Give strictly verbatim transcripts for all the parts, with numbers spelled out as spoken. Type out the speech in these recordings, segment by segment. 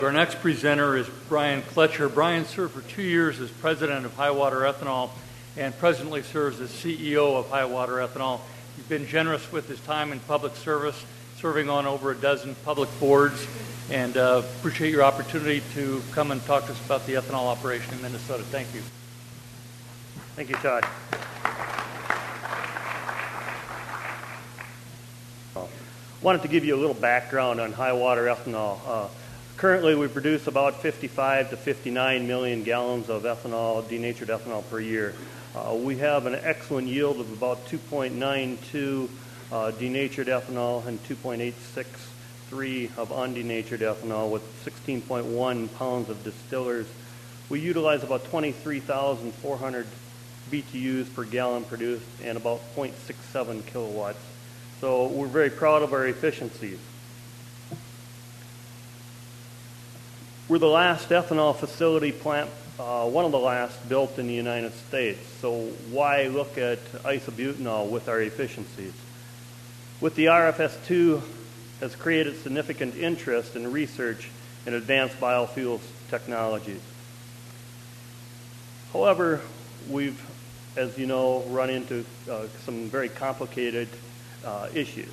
Our next presenter is Brian Kletcher. Brian served for two years as president of Hi-Water Ethanol and presently serves as C E O of Hi-Water Ethanol. He's been generous with his time in public service, serving on over a dozen public boards, and uh, appreciate your opportunity to come and talk to us about the ethanol operation in Minnesota. Thank you. Thank you, Todd. Wanted to give you a little background on Hi-Water Ethanol. Uh, Currently, we produce about fifty-five to fifty-nine million gallons of ethanol, denatured ethanol per year. Uh, we have an excellent yield of about two point nine two uh, denatured ethanol and two point eight six three of undenatured ethanol with sixteen point one pounds of distillers. We utilize about twenty-three thousand four hundred B T Us per gallon produced and about zero point six seven kilowatts. So we're very proud of our efficiencies. We're the last ethanol facility plant, uh, one of the last built in the United States. So why look at isobutanol with our efficiencies? With the R F S two has created significant interest in research in advanced biofuels technologies. However, we've, as you know, run into uh, some very complicated uh, issues.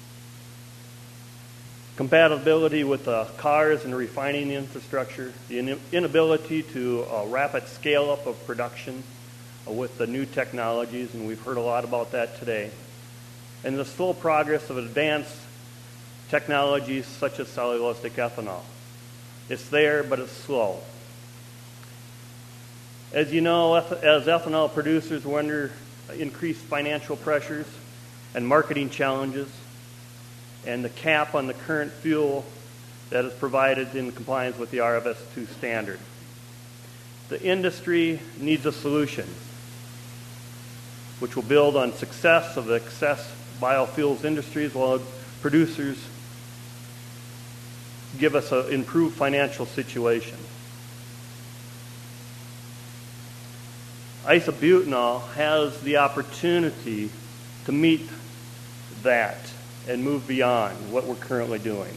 Compatibility with uh, cars and refining infrastructure, the in inability to uh, rapid scale up of production uh, with the new technologies, and we've heard a lot about that today, and the slow progress of advanced technologies such as cellulosic ethanol. It's there, but it's slow. As you know, as ethanol producers, we're under increased financial pressures and marketing challenges, and the cap on the current fuel that is provided in compliance with the R F S two standard. The industry needs a solution which will build on success of the excess biofuels industries while producers give us an improved financial situation. Isobutanol has the opportunity to meet that and move beyond what we're currently doing.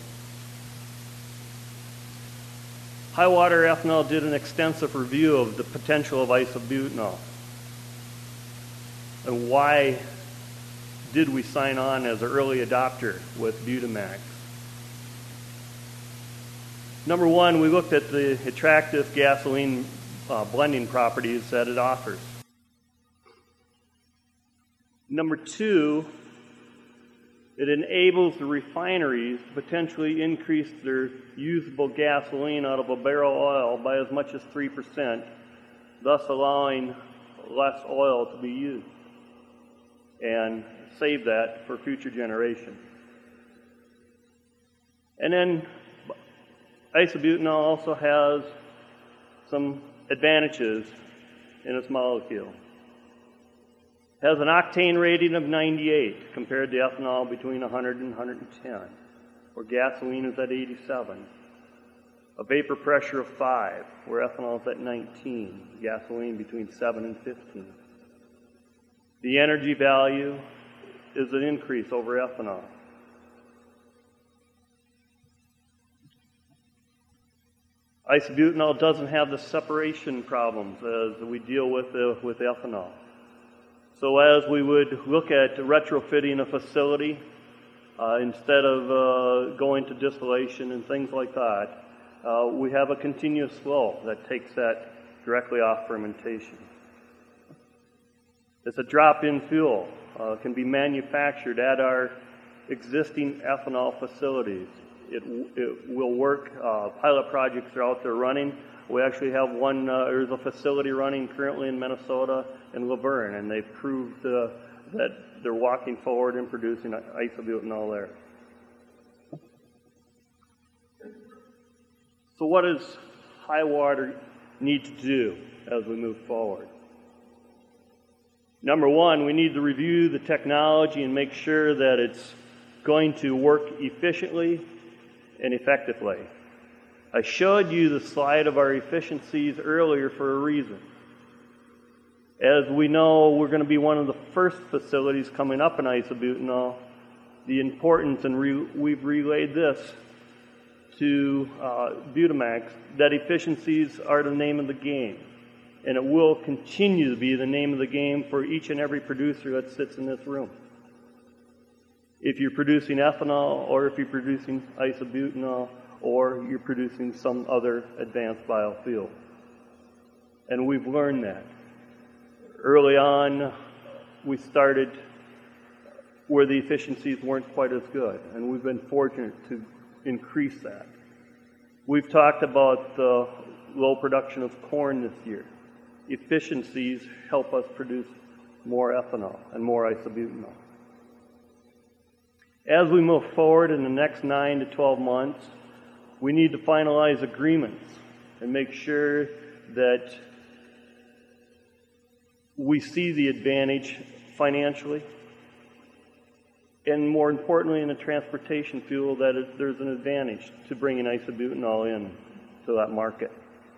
Hi-Water Ethanol did an extensive review of the potential of isobutanol. And why did we sign on as an early adopter with Butamax? Number one, we looked at the attractive gasoline uh, blending properties that it offers. Number two, it enables the refineries to potentially increase their usable gasoline out of a barrel of oil by as much as three percent, thus allowing less oil to be used and save that for future generations. And then isobutanol also has some advantages in its molecule. It has an octane rating of ninety-eight compared to ethanol between one hundred and one hundred ten, where gasoline is at eighty-seven. A vapor pressure of five, where ethanol is at nineteen, gasoline between seven and fifteen. The energy value is an increase over ethanol. Isobutanol doesn't have the separation problems as we deal with uh, with ethanol. So as we would look at retrofitting a facility, uh, instead of uh, going to distillation and things like that, uh, we have a continuous flow that takes that directly off fermentation. It's a drop-in fuel. Uh, can be manufactured at our existing ethanol facilities. It, it will work. Uh, pilot projects are out there running. We actually have one, uh, there's a facility running currently in Minnesota and Laverne, and they've proved uh, that they're walking forward and producing isobutanol there. So what does Hi-Water need to do as we move forward? Number one, we need to review the technology and make sure that it's going to work efficiently and effectively. I showed you the slide of our efficiencies earlier for a reason. As we know, we're going to be one of the first facilities coming up in isobutanol. The importance, and re we've relayed this to uh, Butamax that efficiencies are the name of the game. And it will continue to be the name of the game for each and every producer that sits in this room. If you're producing ethanol, or if you're producing isobutanol, or you're producing some other advanced biofuel. And we've learned that. Early on, we started where the efficiencies weren't quite as good, and we've been fortunate to increase that. We've talked about the low production of corn this year. Efficiencies help us produce more ethanol and more isobutanol. As we move forward in the next nine to twelve months, we need to finalize agreements and make sure that we see the advantage financially, and more importantly in the transportation fuel, that it, there's an advantage to bringing isobutanol in to that market.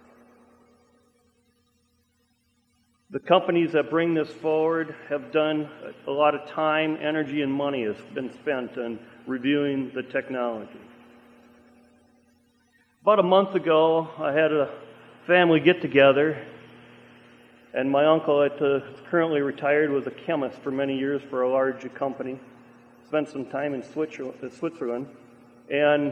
The companies that bring this forward have done a lot of time, energy, and money has been spent on reviewing the technology. About a month ago, I had a family get-together, and my uncle, that uh, is currently retired, was a chemist for many years for a large company. Spent some time in Switzerland, and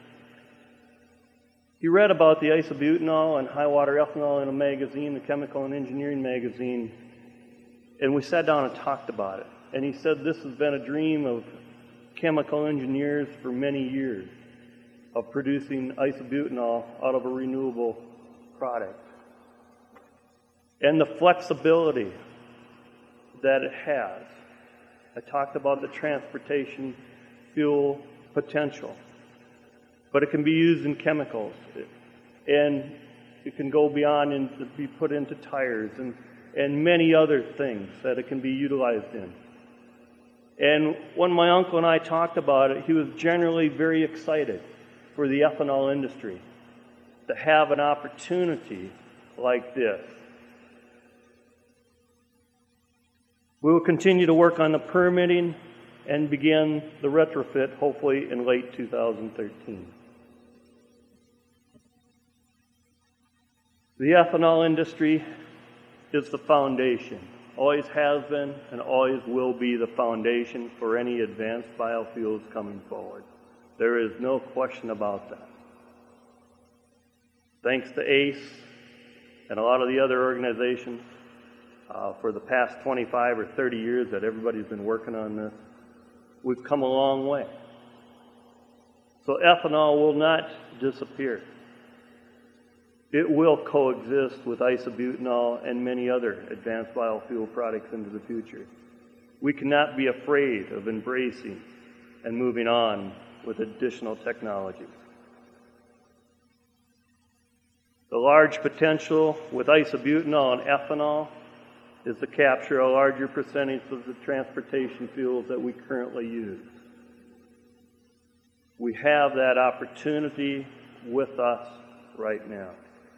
he read about the isobutanol and high water ethanol in a magazine, the Chemical and Engineering magazine, and we sat down and talked about it. And he said this has been a dream of chemical engineers for many years, of producing isobutanol out of a renewable product. And the flexibility that it has. I talked about the transportation fuel potential. But it can be used in chemicals, and it can go beyond and be put into tires and, and many other things that it can be utilized in. And when my uncle and I talked about it, he was generally very excited for the ethanol industry to have an opportunity like this. We will continue to work on the permitting and begin the retrofit hopefully in late two thousand thirteen. The ethanol industry is the foundation, always has been and always will be the foundation for any advanced biofuels coming forward. There is no question about that. Thanks to A C E and a lot of the other organizations, uh, for the past twenty-five or thirty years that everybody's been working on this, we've come a long way. So ethanol will not disappear. It will coexist with isobutanol and many other advanced biofuel products into the future. We cannot be afraid of embracing and moving on with additional technologies. The large potential with isobutanol and ethanol is to capture a larger percentage of the transportation fuels that we currently use. We have that opportunity with us right now.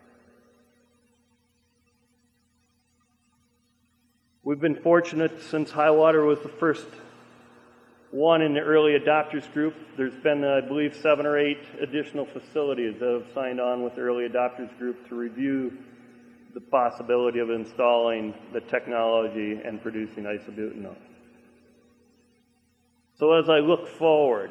We've been fortunate since Highwater was the first one in the early adopters group. There's been, I believe, seven or eight additional facilities that have signed on with the early adopters group to review the possibility of installing the technology and producing isobutanol. So as I look forward,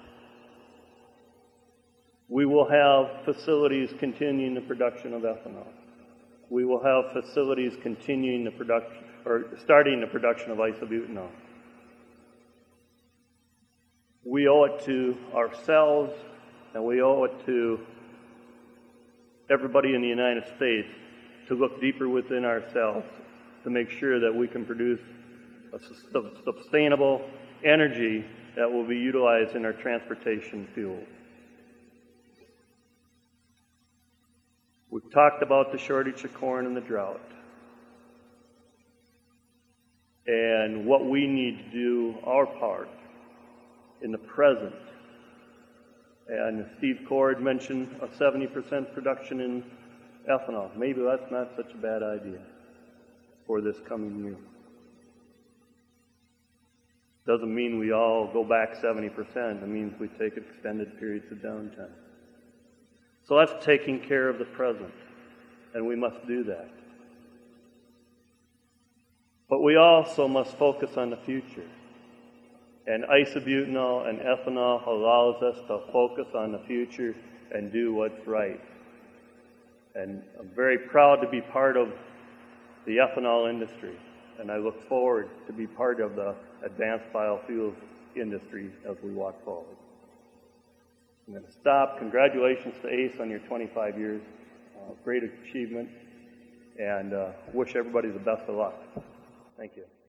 we will have facilities continuing the production of ethanol. We will have facilities continuing the production, or starting the production of isobutanol. We owe it to ourselves, and we owe it to everybody in the United States to look deeper within ourselves to make sure that we can produce a sustainable energy that will be utilized in our transportation fuel. We've talked about the shortage of corn and the drought, and what we need to do our part in the present. And Steve Cord mentioned a seventy percent production in ethanol. Maybe that's not such a bad idea for this coming year. Doesn't mean we all go back seventy percent. It means we take extended periods of downtime. So that's taking care of the present, and we must do that. But we also must focus on the future. And isobutanol and ethanol allows us to focus on the future and do what's right. And I'm very proud to be part of the ethanol industry, and I look forward to be part of the advanced biofuels industry as we walk forward. I'm going to stop. Congratulations to ACE on your twenty-five years. Uh, great achievement, and uh, wish everybody the best of luck. Thank you.